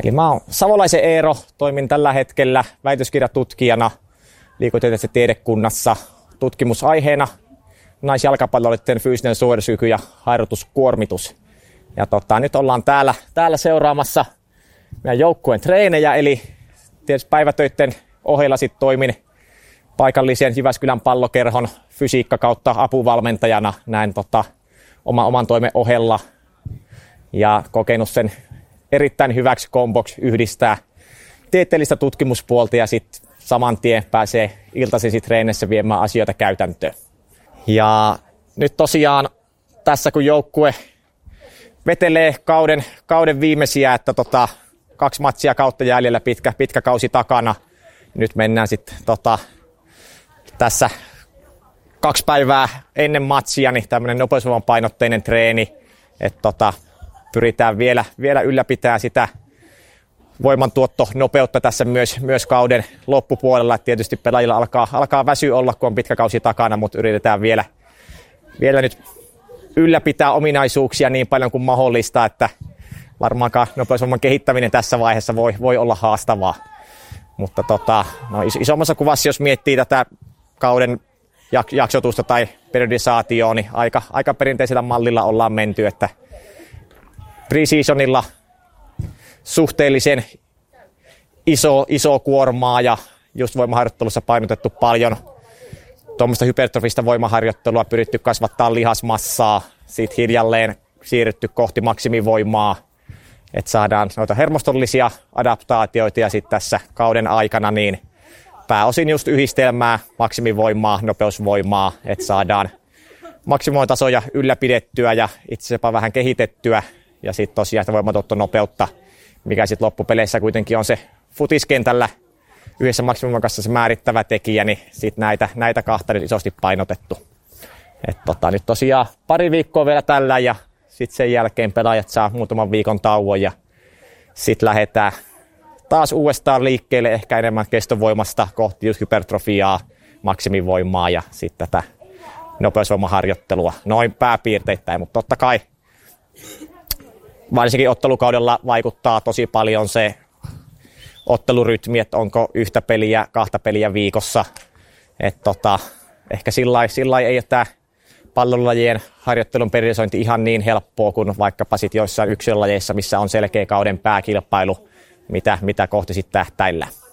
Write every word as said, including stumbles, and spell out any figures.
Eli mä oon Savolaisen Eero, toimin tällä hetkellä väitöskirjatutkijana liikuntatieteellisessä tiedekunnassa tutkimusaiheena naisjalkapalloilijoiden fyysinen suorituskyky ja harjoituskuormitus. Ja tota, nyt ollaan täällä, täällä seuraamassa meidän joukkueen treenejä, eli tietysti päivätöiden ohella sit toimin paikallisen Jyväskylän pallokerhon fysiikka kautta apuvalmentajana näin tota, oma, oman toimen ohella ja kokenut sen erittäin hyväksi komboksi yhdistää tieteellistä tutkimuspuolta ja sitten saman tien pääsee iltaisin sit treenissä viemään asioita käytäntöön. Ja nyt tosiaan tässä kun joukkue vetelee kauden, kauden viimeisiä, että tota, kaksi matsia kautta jäljellä, pitkä, pitkä kausi takana. Nyt mennään sitten tota, tässä kaksi päivää ennen matsia niin tämmöinen nopeusvoiman painotteinen treeni, että tota, pyritään vielä, vielä ylläpitää sitä voimantuotto nopeutta tässä myös, myös kauden loppupuolella. Et tietysti pelaajilla alkaa, alkaa väsy olla, kun on pitkä kausi takana, mutta yritetään vielä, vielä nyt ylläpitää ominaisuuksia niin paljon kuin mahdollista, että varmaankaan nopeusvoiman kehittäminen tässä vaiheessa voi, voi olla haastavaa. Mutta tota, no isommassa kuvassa, jos miettii tätä kauden jaksotusta tai periodisaatioon, niin aika, aika perinteisellä mallilla ollaan menty, että pre-seasonilla suhteellisen iso, iso kuormaa ja just voimaharjoittelussa painotettu paljon tuommoista hypertrofista voimaharjoittelua, pyritty kasvattaa lihasmassaa, sitten hiljalleen siirrytty kohti maksimivoimaa, että saadaan noita hermostollisia adaptaatioita ja sitten tässä kauden aikana niin pääosin just yhdistelmää, maksimivoimaa, nopeusvoimaa, että saadaan maksimoitasoja ylläpidettyä ja itse jopa vähän kehitettyä ja sitten tosiaan sitä voimantuottonopeutta, mikä sitten loppupeleissä kuitenkin on se futiskentällä yhdessä maksimivoiman kanssa se määrittävä tekijä, niin sitten näitä, näitä kahta nyt isosti painotettu. Et tota, nyt tosiaan pari viikkoa vielä tällä ja sitten sen jälkeen pelaajat saa muutaman viikon tauon ja sitten lähdetään taas uudestaan liikkeelle ehkä enemmän kestovoimasta kohti just hypertrofiaa, maksimivoimaa ja sitten tätä nopeusvoimaharjoittelua. Noin pääpiirteittäin, mutta totta kai varsinkin ottelukaudella vaikuttaa tosi paljon se ottelurytmi, että onko yhtä peliä, kahta peliä viikossa. Et tota, ehkä sillä lailla ei ole tämä pallolajien harjoittelun periodisointi ihan niin helppoa kuin vaikkapa sit joissain yksilölajeissa, missä on selkeä kauden pääkilpailu, mitä, mitä kohti sitten tähtäillä.